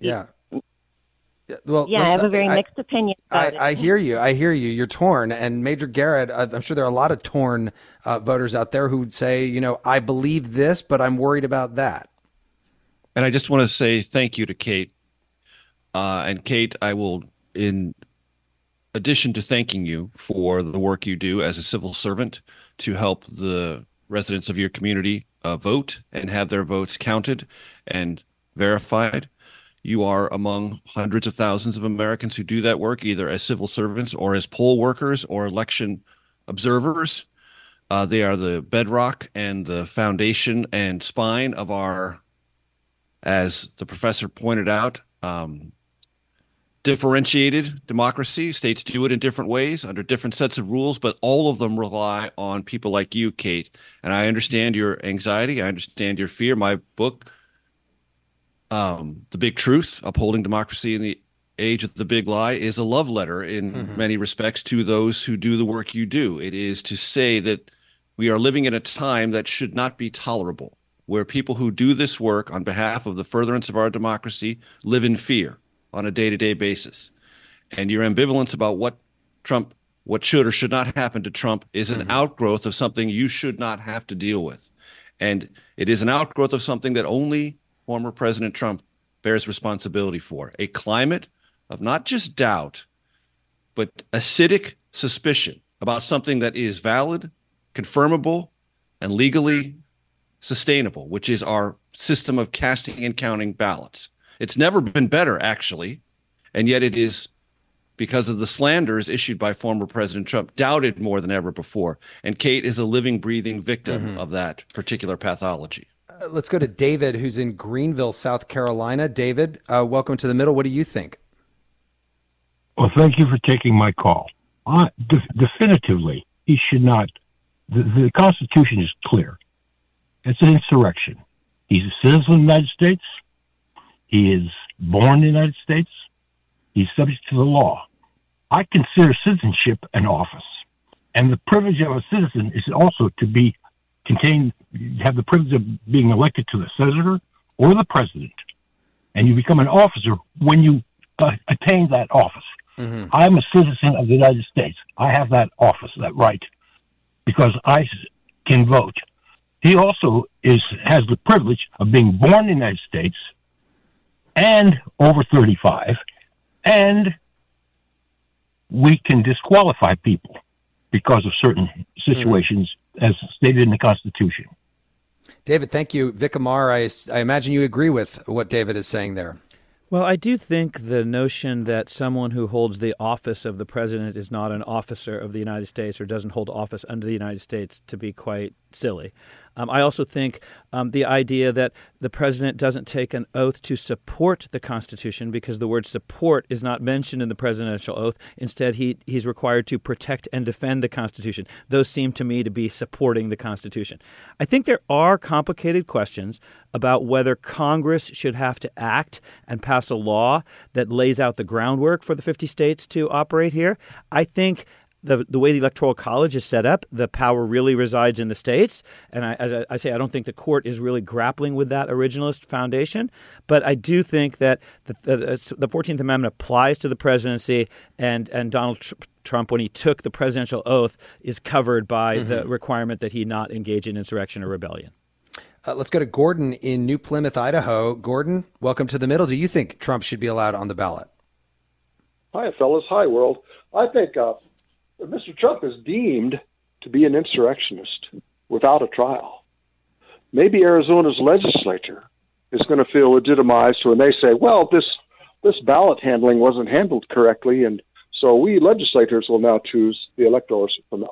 I have a very mixed opinion about it. I hear you. You're torn. And Major Garrett, I'm sure there are a lot of torn voters out there who would say, I believe this, but I'm worried about that. And I just want to say thank you to Kate. And Kate, I will, in addition to thanking you for the work you do as a civil servant to help the residents of your community vote and have their votes counted and verified, You are among hundreds of thousands of Americans who do that work, either as civil servants or as poll workers or election observers. They are the bedrock and the foundation and spine of our, as the professor pointed out, differentiated democracy. States do it in different ways under different sets of rules, but all of them rely on people like you, Kate. And I understand your anxiety. I understand your fear. My book, The Big Truth, Upholding Democracy in the Age of the Big Lie, is a love letter in many respects to those who do the work you do. It is to say that we are living in a time that should not be tolerable, where people who do this work on behalf of the furtherance of our democracy live in fear on a day-to-day basis. And your ambivalence about what should or should not happen to Trump is an outgrowth of something you should not have to deal with. And it is an outgrowth of something that only former President Trump bears responsibility for, a climate of not just doubt, but acidic suspicion about something that is valid, confirmable, and legally sustainable, which is our system of casting and counting ballots. It's never been better, actually, and yet it is, because of the slanders issued by former President Trump, doubted more than ever before. And Kate is a living, breathing victim of that particular pathology. Let's go to David, who's in Greenville, South Carolina. David, welcome to The Middle. What do you think? Well, thank you for taking my call. Definitively, he should not. The Constitution is clear. It's an insurrection. He's a citizen of the United States. He is born in the United States. He's subject to the law. I consider citizenship an office. And the privilege of a citizen is also to have the privilege of being elected to the senator or the president. And you become an officer when you attain that office. I'm a citizen of the United States. I have that office, that right, because I can vote. He also has the privilege of being born in the United States and over 35, and we can disqualify people because of certain situations as stated in the Constitution. David, thank you. Vic Amar, I imagine you agree with what David is saying there. Well, I do think the notion that someone who holds the office of the president is not an officer of the United States or doesn't hold office under the United States to be quite silly. I also think the idea that the president doesn't take an oath to support the Constitution, because the word support is not mentioned in the presidential oath. Instead, he's required to protect and defend the Constitution. Those seem to me to be supporting the Constitution. I think there are complicated questions about whether Congress should have to act and pass a law that lays out the groundwork for the 50 states to operate here. I think the way the Electoral College is set up, the power really resides in the states. And as I say, I don't think the court is really grappling with that originalist foundation. But I do think that the 14th Amendment applies to the presidency, and Donald Trump, when he took the presidential oath, is covered by the requirement that he not engage in insurrection or rebellion. Let's go to Gordon in New Plymouth, Idaho. Gordon, welcome to The Middle. Do you think Trump should be allowed on the ballot? Hi, fellas. Hi, world. I think Mr. Trump is deemed to be an insurrectionist without a trial. Maybe Arizona's legislature is going to feel legitimized when they say, well, this ballot handling wasn't handled correctly, and so we legislators will now choose the electors from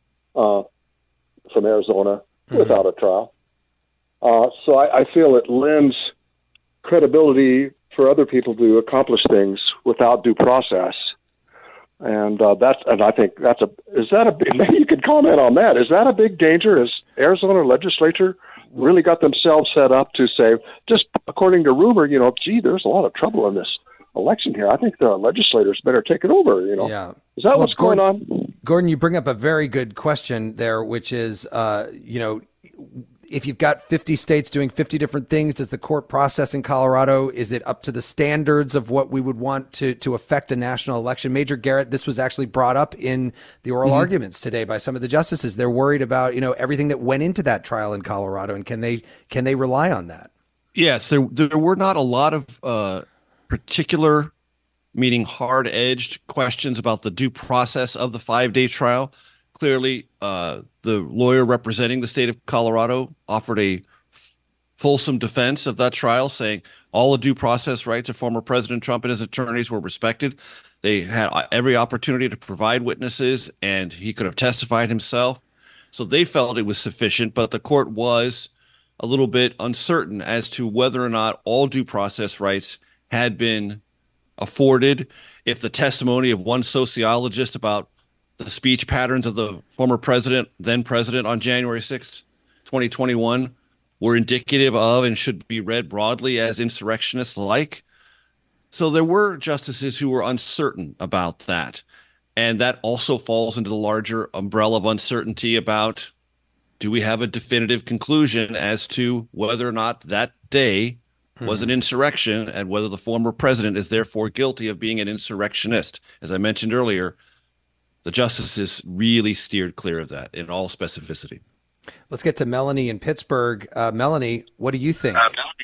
Arizona without a trial. So I feel it lends credibility for other people to accomplish things without due process. And I think maybe you could comment on that. Is that a big danger? Has Arizona legislature really got themselves set up to say, just according to rumor, there's a lot of trouble in this election here. I think the legislators better take it over, Yeah. Is that what's going on? Gordon, you bring up a very good question there, which is, if you've got 50 states doing 50 different things, does the court process in Colorado, is it up to the standards of what we would want to affect a national election? Major Garrett, this was actually brought up in the oral arguments today by some of the justices. They're worried about, everything that went into that trial in Colorado, and can they rely on that? Yes, there were not a lot of particular, meaning hard-edged questions about the due process of the 5-day trial. Clearly, the lawyer representing the state of Colorado offered a fulsome defense of that trial, saying All the due process rights of former President Trump and his attorneys were respected. They had every opportunity to provide witnesses, and he could have testified himself. So they felt it was sufficient, but the court was a little bit uncertain as to whether or not all due process rights had been afforded. If the testimony of one sociologist about the speech patterns of the former president, then president, on January 6th, 2021, were indicative of and should be read broadly as insurrectionist-like. So there were justices who were uncertain about that. And that also falls into the larger umbrella of uncertainty about, do we have a definitive conclusion as to whether or not that day was an insurrection and whether the former president is therefore guilty of being an insurrectionist? As I mentioned earlier, the justices really steered clear of that in all specificity. Let's get to Melanie in Pittsburgh. Melanie, what do you think?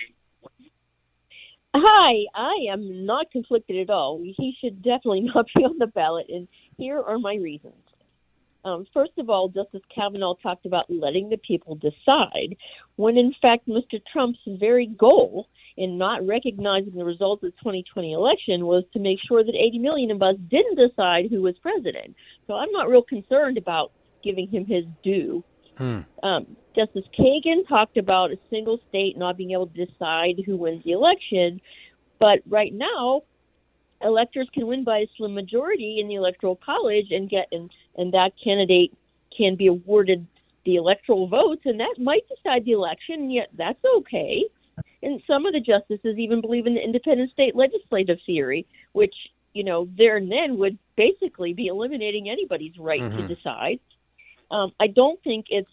Hi, I am not conflicted at all. He should definitely not be on the ballot, and here are my reasons. First of all, Justice Kavanaugh talked about letting the people decide, when in fact Mr. Trump's very goal in not recognizing the results of the 2020 election was to make sure that 80 million of us didn't decide who was president. So I'm not real concerned about giving him his due. Justice Kagan talked about a single state not being able to decide who wins the election, but right now electors can win by a slim majority in the Electoral College and that candidate can be awarded the electoral votes, and that might decide the election, and yet that's okay. And some of the justices even believe in the independent state legislative theory, which, there and then would basically be eliminating anybody's right to decide. I don't think it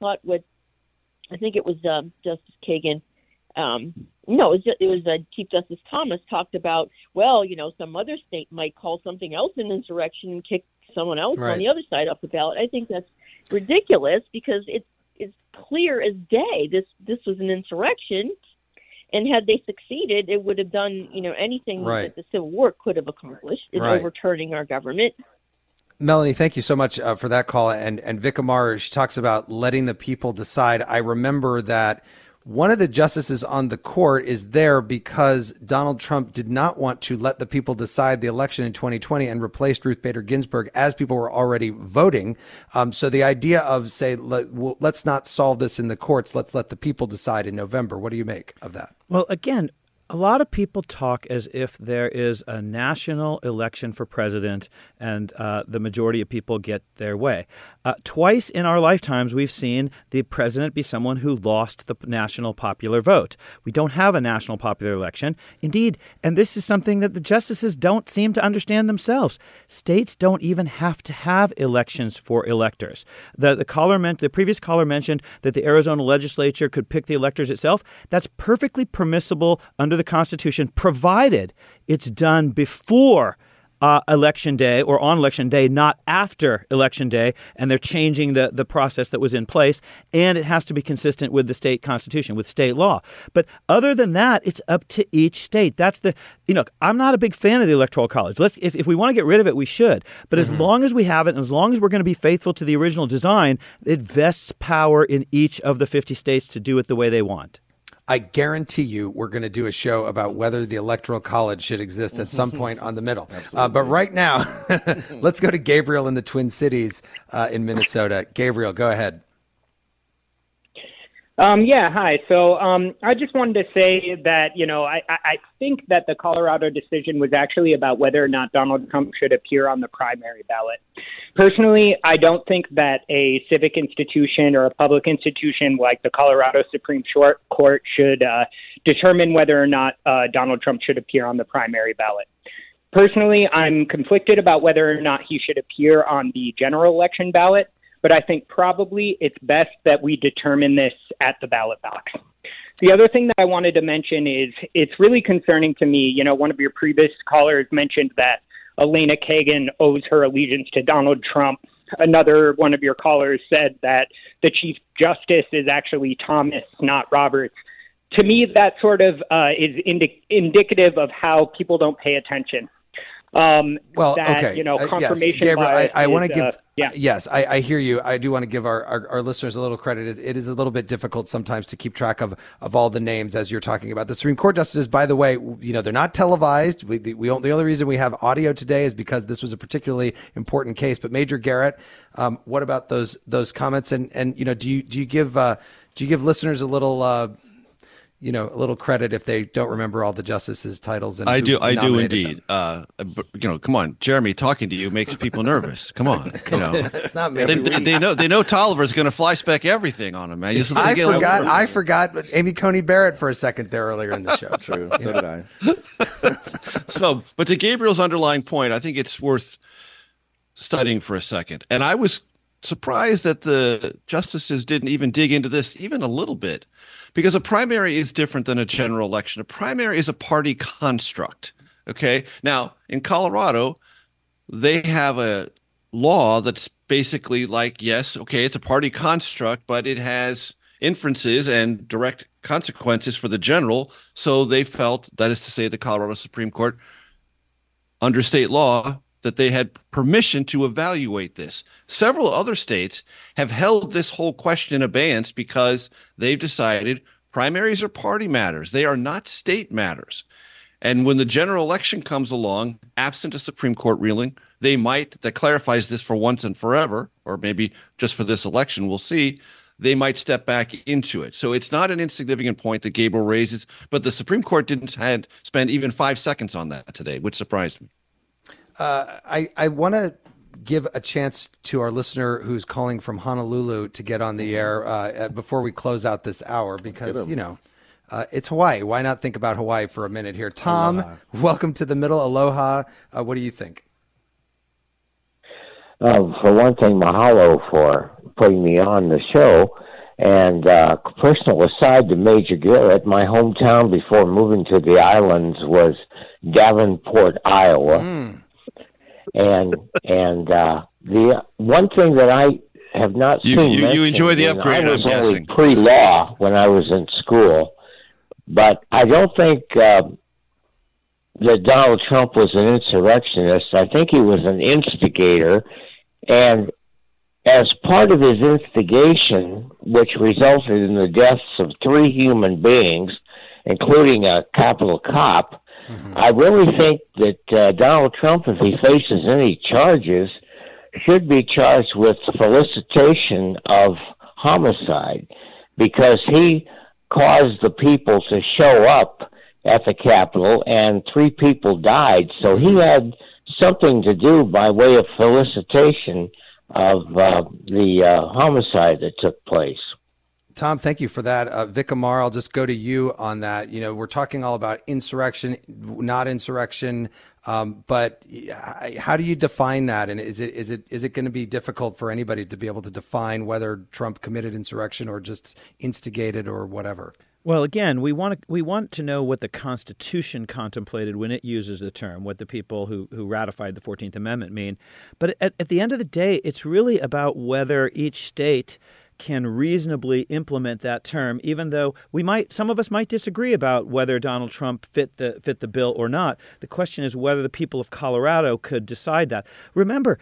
was Justice Kagan. It was Chief Justice Thomas talked about, some other state might call something else an insurrection and kick someone else on the other side off the ballot. I think that's ridiculous because it's clear as day this was an insurrection, and had they succeeded, it would have done anything that the Civil War could have accomplished in overturning our government. Melanie, thank you so much for that call. And Vic Amar, she talks about letting the people decide. I remember that one of the justices on the court is there because Donald Trump did not want to let the people decide the election in 2020 and replaced Ruth Bader Ginsburg as people were already voting. So the idea of, say, let's not solve this in the courts, let's let the people decide in November. What do you make of that? Well, again, a lot of people talk as if there is a national election for president and the majority of people get their way. Twice in our lifetimes, we've seen the president be someone who lost the national popular vote. We don't have a national popular election. Indeed, and this is something that the justices don't seem to understand themselves. States don't even have to have elections for electors. The previous caller mentioned that the Arizona legislature could pick the electors itself. That's perfectly permissible under the Constitution, provided it's done before Election Day or on Election Day, not after Election Day, and they're changing the process that was in place, and it has to be consistent with the state constitution, with state law. But other than that, it's up to each state. That's I'm not a big fan of the Electoral College. If we want to get rid of it, we should. But as long as we have it, and as long as we're going to be faithful to the original design, it vests power in each of the 50 states to do it the way they want. I guarantee you we're going to do a show about whether the Electoral College should exist at some point on the middle. But right now, let's go to Gabriel in the Twin Cities in Minnesota. Gabriel, go ahead. Hi. So I just wanted to say that, I think that the Colorado decision was actually about whether or not Donald Trump should appear on the primary ballot. Personally, I don't think that a civic institution or a public institution like the Colorado Supreme Court should determine whether or not Donald Trump should appear on the primary ballot. Personally, I'm conflicted about whether or not he should appear on the general election ballot, but I think probably it's best that we determine this at the ballot box. The other thing that I wanted to mention is it's really concerning to me. One of your previous callers mentioned that Elena Kagan owes her allegiance to Donald Trump. Another one of your callers said that the Chief Justice is actually Thomas, not Roberts. To me, that sort of is indicative of how people don't pay attention. confirmation Gabriel, bias. I want to give. Yes, I hear you. I do want to give our listeners a little credit. It is a little bit difficult sometimes to keep track of all the names as you're talking about. The Supreme Court justices, by the way, they're not televised. The only reason we have audio today is because this was a particularly important case. But Major Garrett, what about those comments? And do you give listeners a little a little credit if they don't remember all the justices' titles? And I do indeed. Come on, Jeremy, talking to you makes people nervous. Come on, it's not me. They know Tolliver's going to fly spec everything on him, man. I forgot Amy Coney Barrett for a second there earlier in the show. True, so did I. But to Gabriel's underlying point, I think it's worth studying for a second. And I was surprised that the justices didn't even dig into this even a little bit. Because a primary is different than a general election. A primary is a party construct, okay? Now, in Colorado, they have a law that's basically like, yes, okay, it's a party construct, but it has inferences and direct consequences for the general. So they felt, that is to say, the Colorado Supreme Court, under state law, that they had permission to evaluate this. Several other states have held this whole question in abeyance because they've decided primaries are party matters. They are not state matters. And when the general election comes along, absent a Supreme Court ruling, that clarifies this for once and forever, or maybe just for this election, we'll see, they might step back into it. So it's not an insignificant point that Gabriel raises, but the Supreme Court didn't spend even 5 seconds on that today, which surprised me. I want to give a chance to our listener who's calling from Honolulu to get on the air before we close out this hour, because, it's Hawaii. Why not think about Hawaii for a minute here? Tom, aloha. Welcome to the middle. Aloha. What do you think? For one thing, mahalo for putting me on the show. And personal aside to Major Garrett, my hometown before moving to the islands was Davenport, Iowa. And the one thing that I have not seen you enjoy the upgrade. I was I'm only guessing pre-law when I was in school, but I don't think that Donald Trump was an insurrectionist. I think he was an instigator, and as part of his instigation, which resulted in the deaths of 3 human beings, including a Capitol cop, I really think that Donald Trump, if he faces any charges, should be charged with felicitation of homicide, because he caused the people to show up at the Capitol and 3 people died. So he had something to do by way of felicitation of the homicide that took place. Tom, thank you for that. Vic Amar, I'll just go to you on that. We're talking all about insurrection, not insurrection, but how do you define that? And is it going to be difficult for anybody to be able to define whether Trump committed insurrection or just instigated or whatever? Well, again, we want to know what the Constitution contemplated when it uses the term, what the people who ratified the 14th Amendment mean. But at the end of the day, it's really about whether each state can reasonably implement that term, even though some of us might disagree about whether Donald Trump fit the bill or not. The question is whether the people of Colorado could decide that. Remember,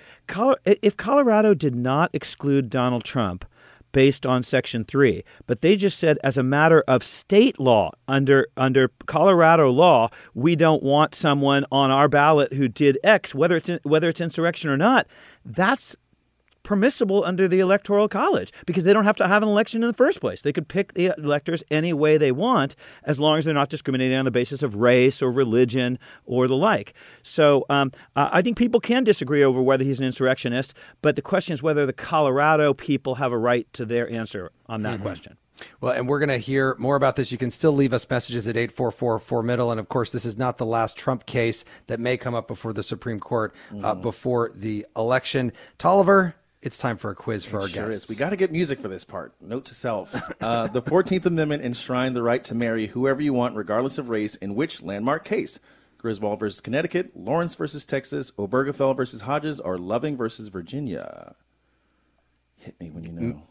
if Colorado did not exclude Donald Trump based on Section 3, but they just said as a matter of state law, under Colorado law, we don't want someone on our ballot who did X, whether it's insurrection or not, that's permissible under the Electoral College, because they don't have to have an election in the first place. They could pick the electors any way they want, as long as they're not discriminating on the basis of race or religion or the like. So I think people can disagree over whether he's an insurrectionist, but the question is whether the Colorado people have a right to their answer on that question. Well, and we're going to hear more about this. You can still leave us messages at 844-4MIDDLE. And, of course, this is not the last Trump case that may come up before the Supreme Court before the election. Tolliver, it's time for a quiz for our guests. We got to get music for this part. Note to self. The 14th Amendment enshrined the right to marry whoever you want, regardless of race, in which landmark case? Griswold versus Connecticut, Lawrence versus Texas, Obergefell versus Hodges, or Loving versus Virginia? Hit me when you know.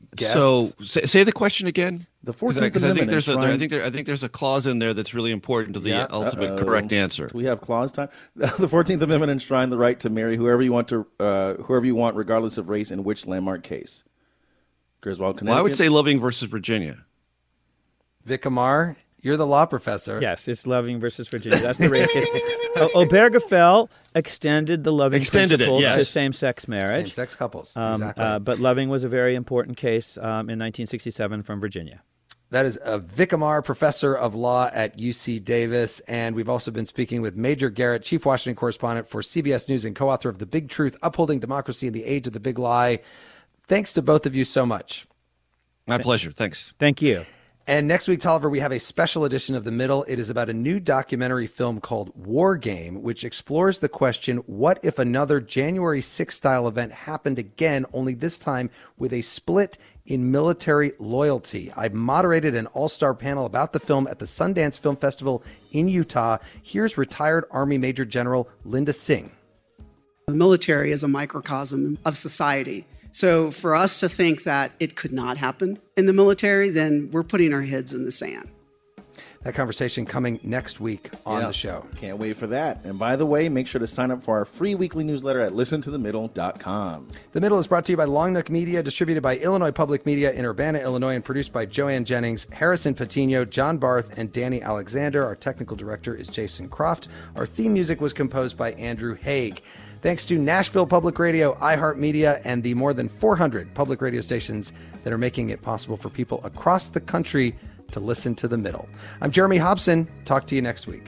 guests. So say the question again. The 14th Amendment. I think there's a clause in there that's really important to the ultimate correct answer. Do we have clause time? The 14th Amendment enshrines the right to marry whoever you want, regardless of race, in which landmark case? Griswold, Connecticut. Well, I would say Loving versus Virginia. Vic Amar, you're the law professor. Yes, it's Loving versus Virginia. That's the race case. Obergefell extended the Loving principle to same-sex marriage. Same-sex couples, exactly. But Loving was a very important case in 1967 from Virginia. That is Vic Amar, professor of law at UC Davis. And we've also been speaking with Major Garrett, chief Washington correspondent for CBS News and co-author of The Big Truth, Upholding Democracy in the Age of the Big Lie. Thanks to both of you so much. My pleasure. Thanks. Thank you. And next week, Tolliver, we have a special edition of The Middle. It is about a new documentary film called War Game, which explores the question, what if another January 6th style event happened again, only this time with a split in military loyalty? I moderated an all-star panel about the film at the Sundance Film Festival in Utah. Here's retired Army Major General Linda Singh. The military is a microcosm of society. So for us to think that it could not happen in the military, then we're putting our heads in the sand. That conversation coming next week on the show. Can't wait for that. And by the way, make sure to sign up for our free weekly newsletter at listentothemiddle.com. The Middle is brought to you by Long Nook Media, distributed by Illinois Public Media in Urbana, Illinois, and produced by Joanne Jennings, Harrison Patino, John Barth, and Danny Alexander. Our technical director is Jason Croft. Our theme music was composed by Andrew Haig. Thanks to Nashville Public Radio, iHeartMedia, and the more than 400 public radio stations that are making it possible for people across the country to listen to The Middle. I'm Jeremy Hobson. Talk to you next week.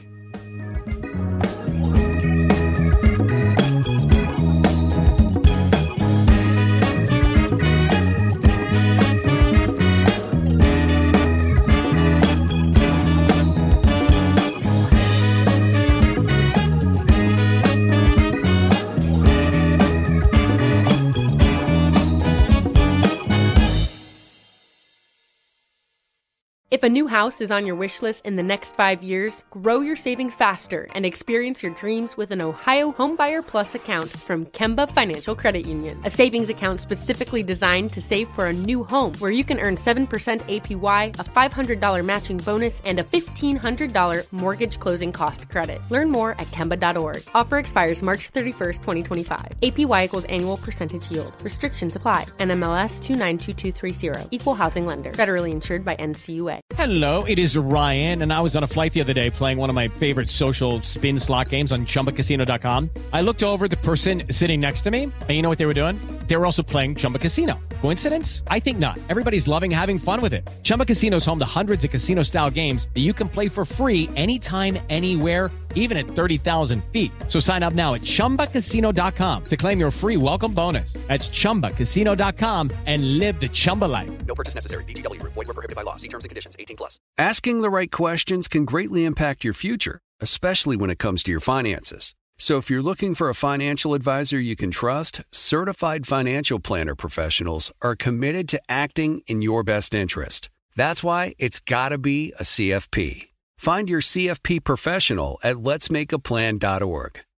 If a new house is on your wish list in the next 5 years, grow your savings faster and experience your dreams with an Ohio Homebuyer Plus account from Kemba Financial Credit Union. A savings account specifically designed to save for a new home, where you can earn 7% APY, a $500 matching bonus, and a $1,500 mortgage closing cost credit. Learn more at Kemba.org. Offer expires March 31st, 2025. APY equals annual percentage yield. Restrictions apply. NMLS 292230. Equal housing lender. Federally insured by NCUA. Hello, it is Ryan, and I was on a flight the other day playing one of my favorite social spin slot games on ChumbaCasino.com. I looked over the person sitting next to me, and you know what they were doing? They were also playing Chumba Casino. Coincidence? I think not. Everybody's loving having fun with it. Chumba Casino is home to hundreds of casino-style games that you can play for free anytime, anywhere, even at 30,000 feet. So sign up now at ChumbaCasino.com to claim your free welcome bonus. That's ChumbaCasino.com and live the Chumba life. No purchase necessary. VGW. Void where prohibited by law. See terms and conditions. 18+. Asking the right questions can greatly impact your future, especially when it comes to your finances. So if you're looking for a financial advisor you can trust, certified financial planner professionals are committed to acting in your best interest. That's why it's got to be a CFP. Find your CFP professional at letsmakeaplan.org.